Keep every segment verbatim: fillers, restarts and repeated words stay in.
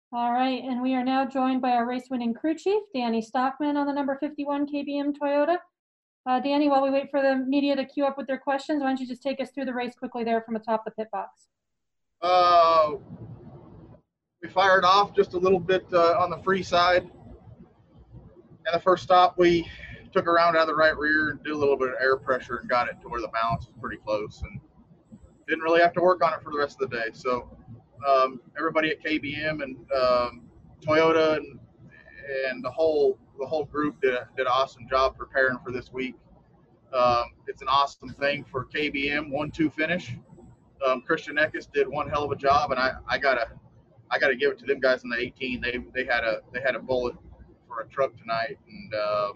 All right, and we are now joined by our race-winning crew chief, Danny Stockman, on the number fifty-one K B M Toyota. Uh, Danny, while we wait for the media to queue up with their questions, why don't you just take us through the race quickly there from atop the pit box? Uh, we fired off just a little bit uh, on the free side. And the first stop, we took a round out of the right rear and did a little bit of air pressure and got it to where the balance was pretty close. And didn't really have to work on it for the rest of the day. So um, everybody at K B M and um, Toyota and and the whole the whole group did, a, did an awesome job preparing for this week. Um, it's an awesome thing for K B M, one two finish. Um, Christian Eckes did one hell of a job, and I, I gotta I gotta give it to them guys in the eighteen. They they had a they had a bullet for a truck tonight, and um,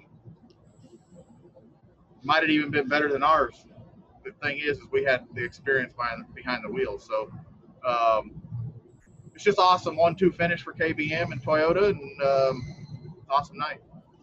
might have even been better than ours. The thing is, is we had the experience behind behind the wheel, so um, it's just awesome one two finish for K B M and Toyota, and um, awesome night.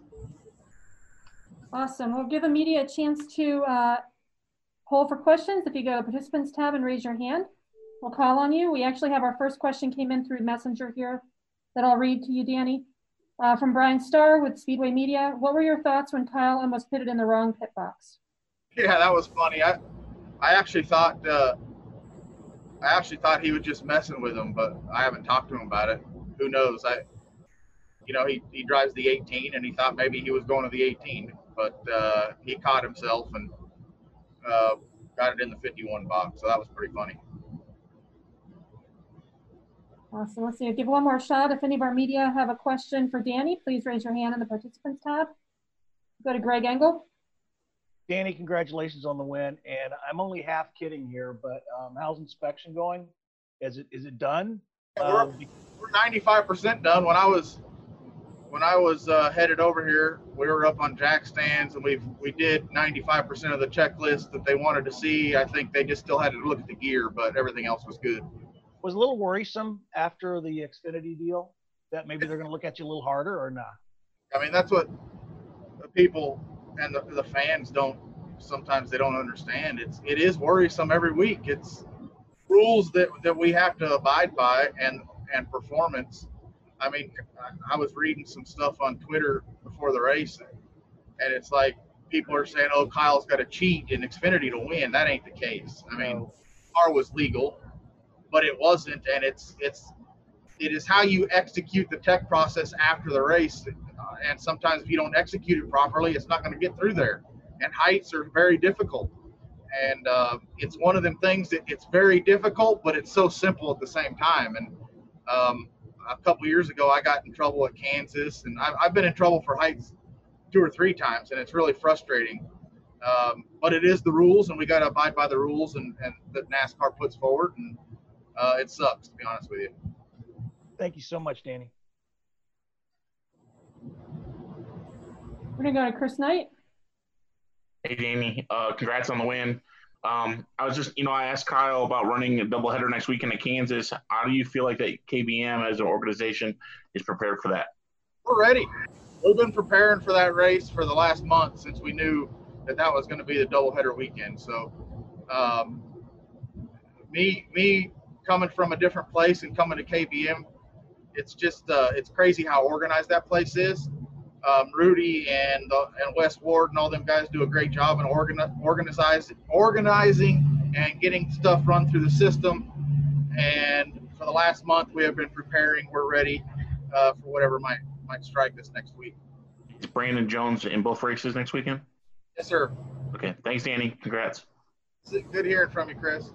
Awesome. We'll give the media a chance to uh, poll for questions. If you go to participants tab and raise your hand, we'll call on you. We actually have our first question came in through Messenger here that I'll read to you, Danny. Uh, from Brian Starr with Speedway Media. What were your thoughts when Kyle almost pitted in the wrong pit box? Yeah, that was funny. I I actually thought uh, I actually thought he was just messing with him, but I haven't talked to him about it. Who knows? I you know he, he drives the eighteen, and he thought maybe he was going to the eighteen, but uh, he caught himself and uh, got it in the fifty-one box. So that was pretty funny. Awesome. Let's see. I'll give one more shot. If any of our media have a question for Danny, please raise your hand in the participants tab. Go to Greg Engel. Danny, congratulations on the win. And I'm only half kidding here, but um, how's inspection going? Is it is it done? Yeah, we're, Um, we're ninety-five percent done. When I was when I was uh, headed over here, we were up on jack stands, and we we did ninety-five percent of the checklist that they wanted to see. I think they just still had to look at the gear, but everything else was good. was a little worrisome after the Xfinity deal that maybe they're going to look at you a little harder or not? I mean, that's what the people and the, the fans don't sometimes they don't understand. It's it is worrisome every week. It's rules that, that we have to abide by, and and performance. I mean, I, I was reading some stuff on Twitter before the race, and it's like people are saying, "Oh, Kyle's got to cheat in Xfinity to win." That ain't the case. I mean, No. car was legal, but it wasn't, and it's it's it is how you execute the tech process after the race. And sometimes if you don't execute it properly, it's not going to get through there. And heights are very difficult. And uh, it's one of them things that it's very difficult, but it's so simple at the same time. And um, a couple years ago, I got in trouble at Kansas, and I've, I've been in trouble for heights two or three times, and it's really frustrating. Um, but it is the rules, and we got to abide by the rules and, and that NASCAR puts forward. And uh, it sucks, to be honest with you. Thank you so much, Danny. We're going to go to Chris Knight. Hey, Danny. Uh, congrats on the win. Um, I was just, you know, I asked Kyle about running a doubleheader next weekend at Kansas. How do you feel like that K B M as an organization is prepared for that? We're ready. We've been preparing for that race for the last month since we knew that that was going to be the doubleheader weekend. So um, me, me coming from a different place and coming to K B M, it's just, uh, it's crazy how organized that place is. Um, Rudy and uh, and Wes Ward and all them guys do a great job in organi- organize, organizing and getting stuff run through the system. And for the last month, we have been preparing. We're ready uh, for whatever might might strike us next week. Is Brandon Jones in both races next weekend? Yes, sir. Okay. Thanks, Danny. Congrats. Good hearing from you, Chris.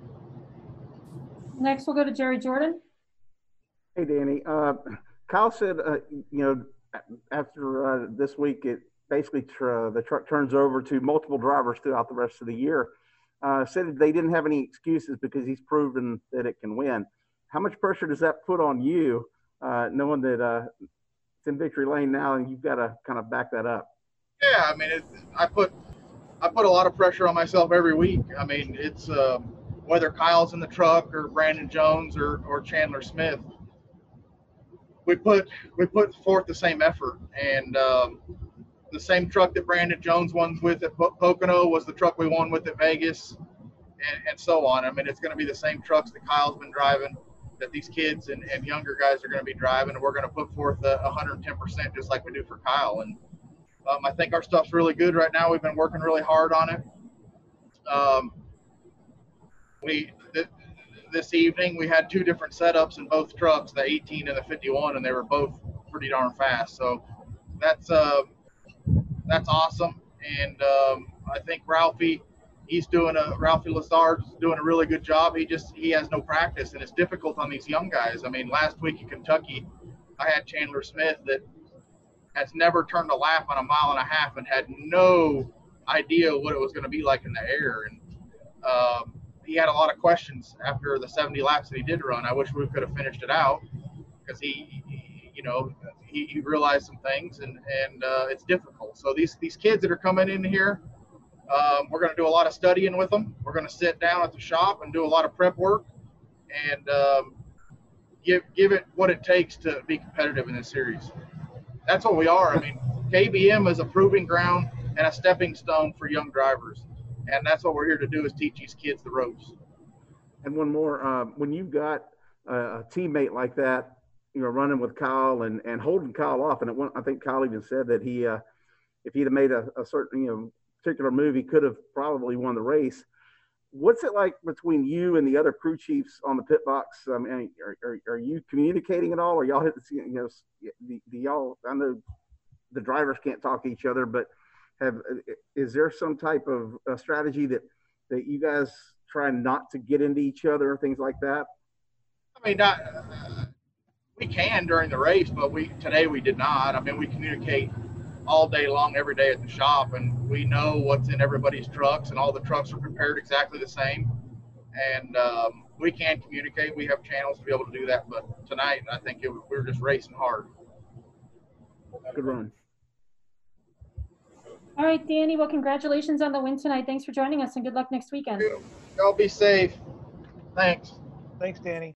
Next, we'll go to Jerry Jordan. Hey, Danny. Uh, Kyle said, uh, you know, after uh, this week, it basically tr- the truck turns over to multiple drivers throughout the rest of the year. Uh, said they didn't have any excuses because he's proven that it can win. How much pressure does that put on you, uh, knowing that uh, it's in victory lane now and you've got to kind of back that up? Yeah, I mean, it, I put I put a lot of pressure on myself every week. I mean, it's uh, whether Kyle's in the truck or Brandon Jones or, or Chandler Smith. We put we put forth the same effort, and um, the same truck that Brandon Jones won with at Pocono was the truck we won with at Vegas, and, and so on. I mean, it's going to be the same trucks that Kyle's been driving, that these kids and, and younger guys are going to be driving, and we're going to put forth a one hundred ten percent just like we do for Kyle. And um, I think our stuff's really good right now. We've been working really hard on it. Um, we th- this evening we had two different setups in both trucks, the eighteen and the fifty-one, and they were both pretty darn fast. So that's uh, that's awesome. And um, I think Ralphie, he's doing a Ralphie Lazard's doing a really good job. He just he has no practice, and it's difficult on these young guys. I mean, last week in Kentucky, I had Chandler Smith that has never turned a lap on a mile and a half and had no idea what it was going to be like in the air. And um, he had a lot of questions after the seventy laps that he did run. I wish we could have finished it out because he, he, you know, he, he realized some things, and and uh, it's difficult. So these these kids that are coming in here, um, we're going to do a lot of studying with them. We're going to sit down at the shop and do a lot of prep work, and um, give give it what it takes to be competitive in this series. That's what we are. I mean, K B M is a proving ground and a stepping stone for young drivers. And that's what we're here to do, is teach these kids the ropes. And one more, uh, when you've got a teammate like that, you know, running with Kyle and, and holding Kyle off, and it went, I think Kyle even said that he, uh, if he'd have made a, a certain, you know, particular move, he could have probably won the race. What's it like between you and the other crew chiefs on the pit box? I mean, are, are, are you communicating at all? Or y'all hit the, you know, the, the y'all, I know the drivers can't talk to each other, but have, is there some type of a strategy that, that you guys try not to get into each other, things like that? I mean, not, uh, we can during the race, but we, today we did not. I mean, we communicate all day long, every day at the shop, and we know what's in everybody's trucks, and all the trucks are prepared exactly the same. And um, we can communicate. We have channels to be able to do that. But tonight, I think it, we were just racing hard. Good run. All right, Danny. Well, congratulations on the win tonight. Thanks for joining us, and good luck next weekend. Y'all be safe. Thanks. Thanks, Danny.